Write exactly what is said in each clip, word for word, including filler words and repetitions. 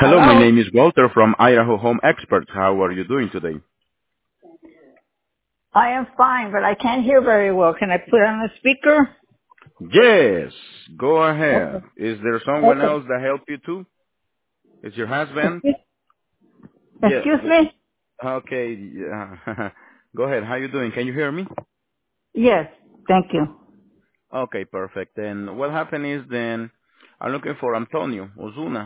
Hello, my Hello? name is Walter from Idaho Home Experts. How are you doing today? I am fine, but I can't hear very well. Can I put on the speaker? Yes, go ahead. Okay. Is there someone Okay. else that helped you too? Is your husband? Excuse, Yeah. excuse w- me? Okay. Yeah. Go ahead. How you doing? Can you hear me? Yes, thank you. Okay, perfect. Then what happened is then I'm looking for Antonio Ozuna.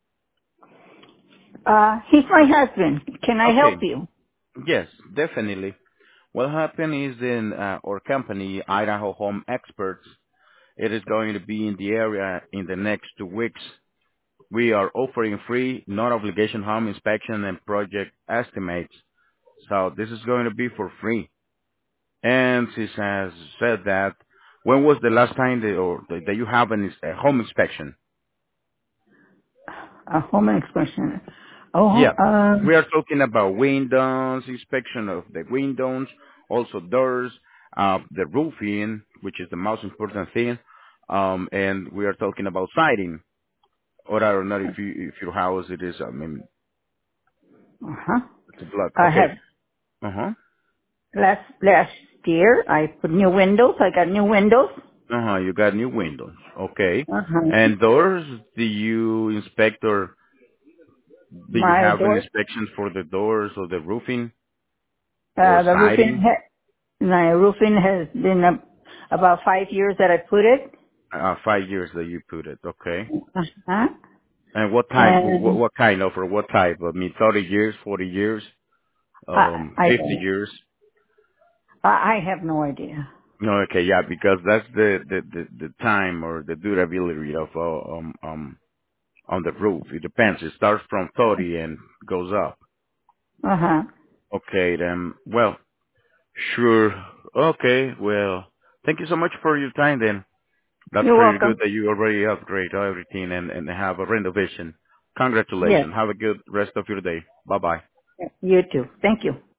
Uh, he's my husband. Can I help Okay. you? Yes, definitely. What happened is then uh, our company, Idaho Home Experts, it is going to be in the area in the next two weeks. We are offering free, non-obligation home inspection and project estimates. So this is going to be for free. And she has said that, when was the last time that, or that you have an, ins- a home inspection? A home expression. Oh, Yeah. um, We are talking about windows, inspection of the windows, also doors, uh, the roofing, which is the most important thing. Um, and we are talking about siding. Or I don't know if you, if your house it is, I mean, uh-huh. it's a block. I Okay. have, Uh-huh. last, last year, I put new windows. I got new windows. Uh-huh, you got new windows. Okay. Uh-huh. And doors, do you inspect or do you My have an doors, inspection for the doors or the roofing or uh, the roofing, siding? ha- my roofing has been uh, about five years that I put it. Uh, five years that you put it. Okay. Uh-huh. And what type, what, And what kind of, or what type? I mean, thirty years, forty years, I, um, I fifty don't. years? I I have no idea. No, okay, yeah, because that's the, the, the, the time or the durability of, uh, um, um, on the roof. It depends. It starts from thirty and goes up. Uh huh. Okay, then, well, sure. Okay, well, thank you so much for your time then. That's You're pretty good welcome. that you already upgrade everything and, and have a renovation. Yes. Congratulations. Have a good rest of your day. Bye bye. You too. Thank you.